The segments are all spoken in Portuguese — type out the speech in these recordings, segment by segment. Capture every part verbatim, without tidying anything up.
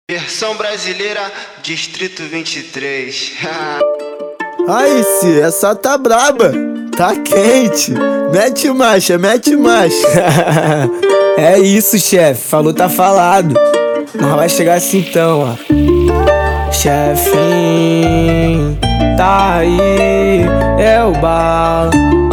Versão brasileira, Distrito vinte e três. Aí, se essa tá braba, tá quente. Mete marcha, mete marcha. É isso, chefe, falou tá falado. Mas vai chegar assim então, ó. Chefinho, tá aí, é o bala.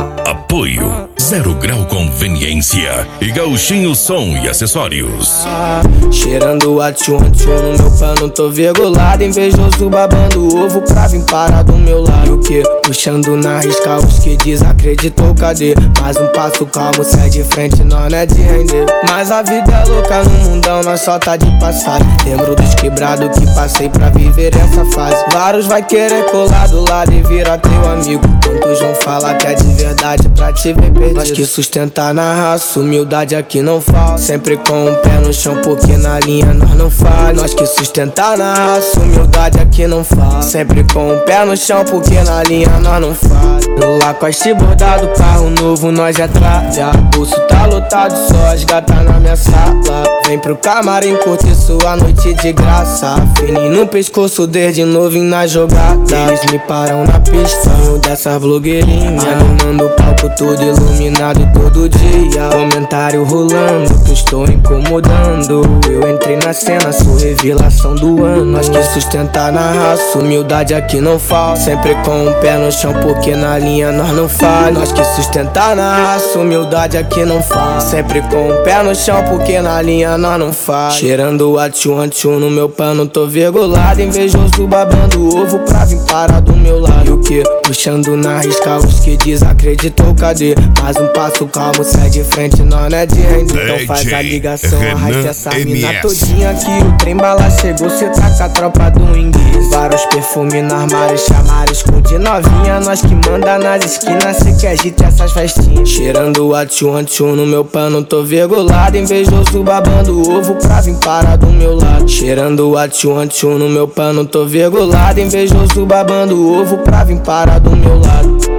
Apoio Zero Grau Conveniência e Gauchinho Som e Acessórios. Cheirando a tchum tchum no meu pano, tô virgulado, invejoso babando ovo pra vir parar do meu lado. O que? Puxando na risca os que desacreditou, cadê? Mais um passo calmo, sai de frente, nós não é de render. Mas a vida é louca no mundão, nós só tá de passagem. Lembro dos quebrados que passei pra viver essa fase. Vários vai querer colar do lado e virar teu amigo. Quantos vão falar que é de verdade pra te ver perdido? Nós que sustentar na raça, humildade aqui não falta. Sempre com o pé no chão, porque na linha nós não falha. Nós que sustentar na raça, humildade aqui não falta. Sempre com o pé no chão, porque na linha nós não falha. No Lacoste bordado, carro novo, nós já traja. Bolso tá lotado, só as gatas na minha sala. Vem pro camarim curtir sua noite de graça. Fininho no pescoço, desde novinho na jogada. Eles me param na pista, eu dessas blogueirinhas. Animando o palco todo iluminado todo dia. Comentário rolando, que eu estou incomodando. Eu entrei na cena, sou revelação do ano. Nós que sustentar na raça, humildade aqui não falta. Sempre com o pé no chão, porque na linha nós não falha. Nós que sustentar na raça, humildade aqui não falta. Sempre com o pé no chão, porque na linha nós não falha. Cheirando a tchum tchum no meu pano, tô virgulado, invejoso babando ovo pra vir parar do meu lado. E o que? Puxando na risca os que desacreditou, cadê? Mais um passo calmo, sai de frente, nós não é de render. Então faz a ligação, arrasta essa mina todinha aqui. O trem bala chegou, cê tá com a tropa do inglês. Vários perfumes no armário, chamaram esconde novinha. Nós que manda nas esquinas, cê que agita essas festinhas. Cheirando a tchum tchum no meu pano, tô virgulado, invejoso babando ovo pra vir parar do meu lado. Cheirando a tchum tchum no meu pano, tô virgulado, invejoso babando ovo pra vir parar do meu lado.